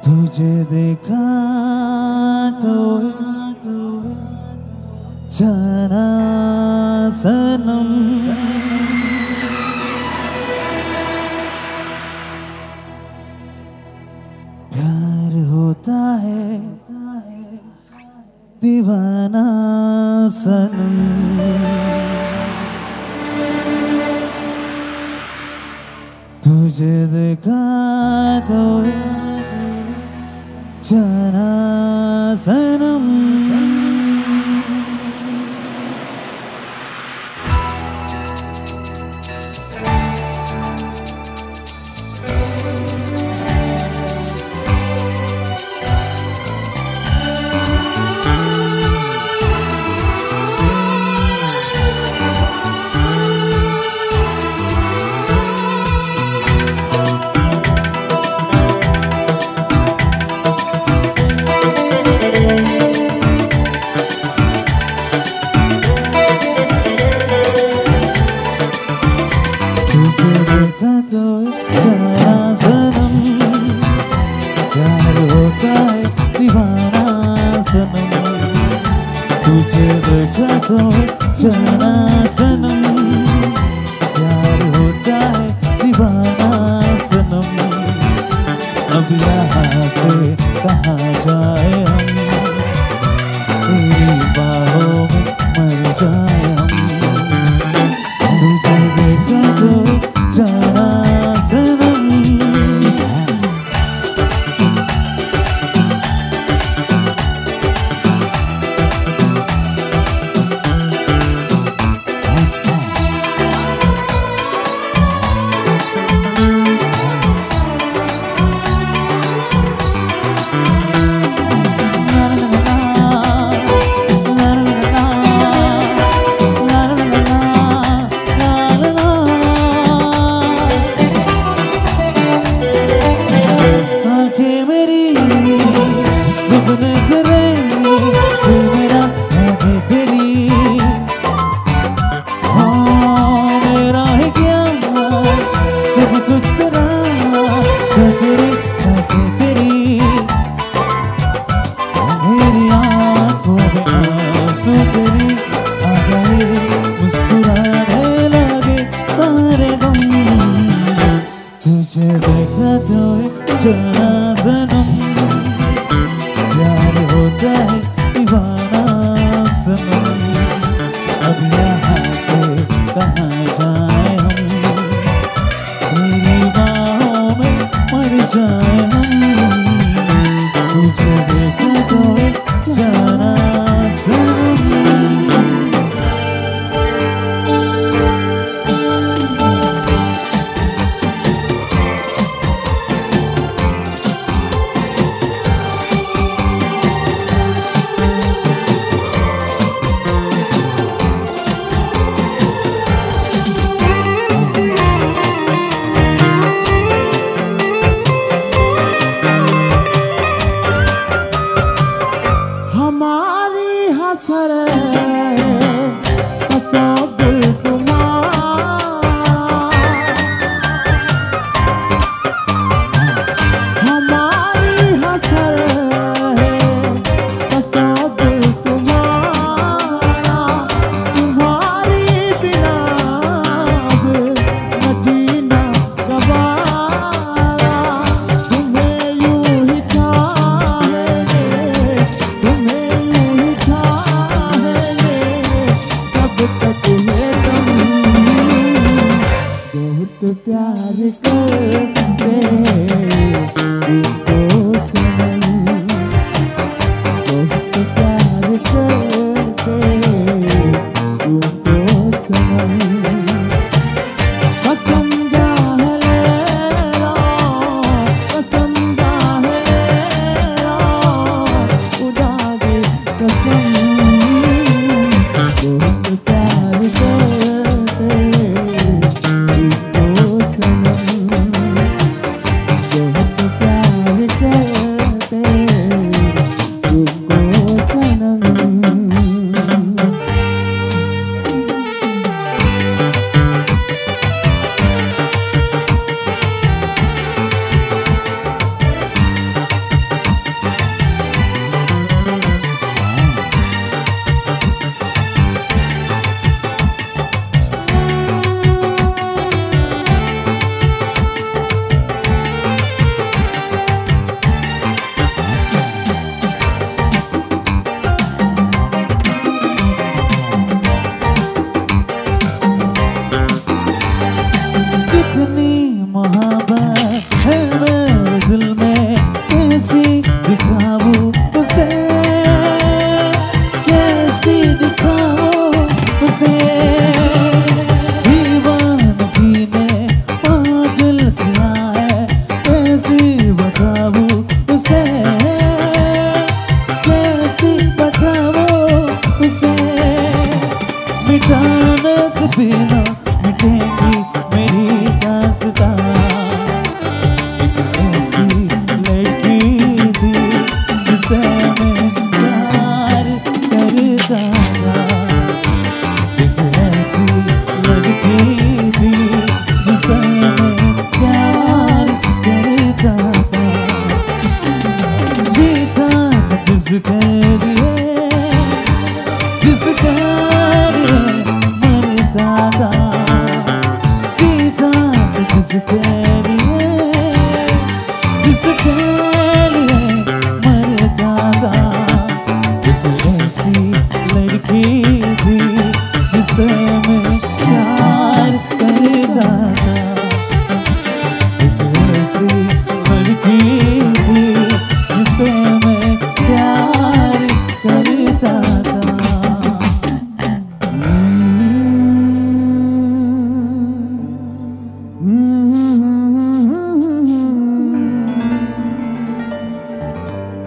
तुझे देखा तो जाना सनम, प्यार होता है दीवाना सनम, तुझे देखा तो जाना सनम। तुझे देखा तो जाना सनम, प्यार होता है दीवाना सनम। अब यहाँ से कहाँ जाए हम, तेरी बाहों में मर जाए हम। तुझे देखा तो जाना सनम, तुझे देखा तो जाना सनम, प्यार होता है दीवाना सनम। अब यहाँ से कहाँ जाए हम, तेरी बाहों में मर जाए हम। तुझे देखा तो जाना सनम। प्यार करते तुमको सनम, बहुत प्यार करते तुमको सनम। कसम जा है लो, कसम जा है लो, खुदा की कसम, बहुत प्यार करते तुमको सनम, बहुत प्यार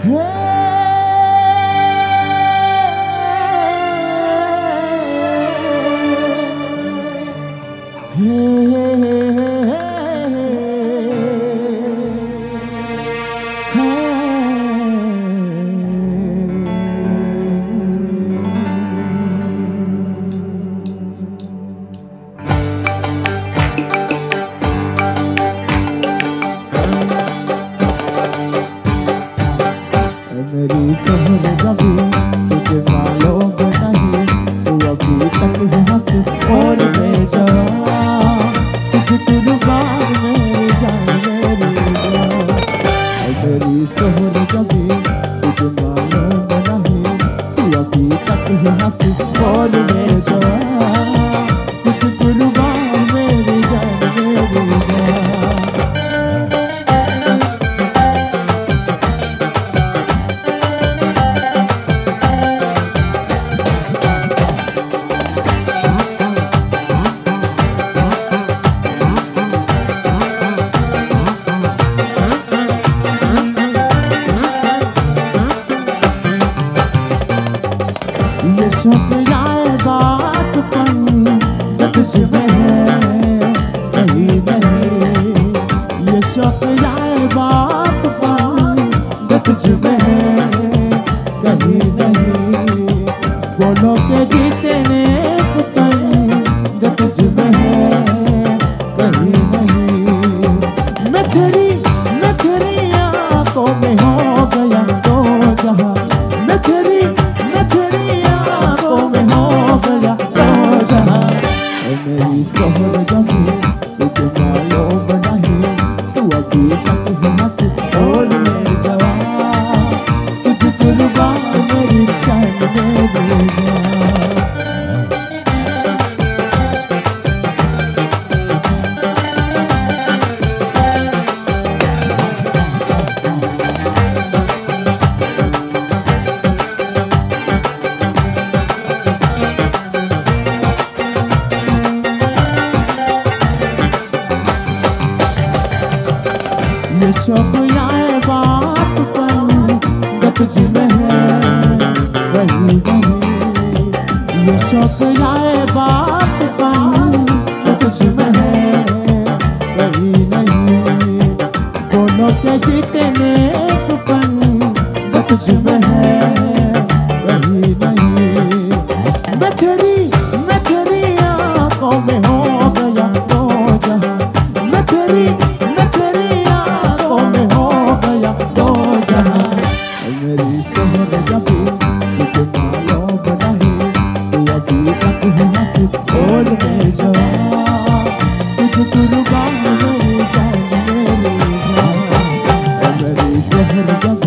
मेरी शहर जबी तुझे मालूम नहीं, तू अभी तक है हंस और मैं जवा, तुझे कुर्बान मेरी जान मेरी जान। मेरी शहर जबी तुझे मालूम नहीं, तू अभी तक है हंस और मैं जवा, तुझे कुर्बान मेरी जान मेरी जान। ये शौक यार बात पन तुझ में है कहीं नहीं, ये शौक यार बात पन तुझ में है कहीं नहीं, बोलो के जीतने पन तुझ में है कहीं नहीं। मैं तेरी आंखों में हो गया तो जहां, मैं तेरी मेरी शहर जबी तुझे मालूम नहीं, तू अभी तक है हंस और मैं जवा, तुझे कुर्बान मेरी जान मेरी जान। ये शौक यार बात पन तुझ में है वही वही, ये शौक यार बात पन तुझ में है वही नहीं, बोलो के जीतने पन तुझ में है वही नहीं। मैं तेरी आंखों में हो गया तो जहां, मैं तेरी मेरी शहर जबी तुझे मालूम नहीं, तू अभी तक है हंस और मैं जवा, तुझे कुर्बान मेरी जान मेरी जान। मेरी शहर जबी